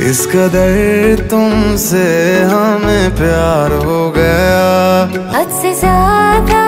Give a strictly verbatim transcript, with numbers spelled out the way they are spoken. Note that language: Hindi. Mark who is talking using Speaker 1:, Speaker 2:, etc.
Speaker 1: इस कदर तुमसे हमें प्यार हो गया,
Speaker 2: हद से ज्यादा